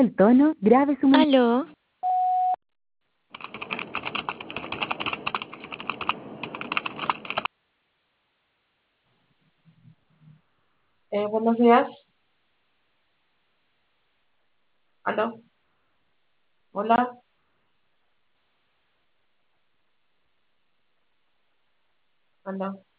El tono, grave su mensaje. Aló, Buenos días. ¿Aló? Hola. ¿Aló?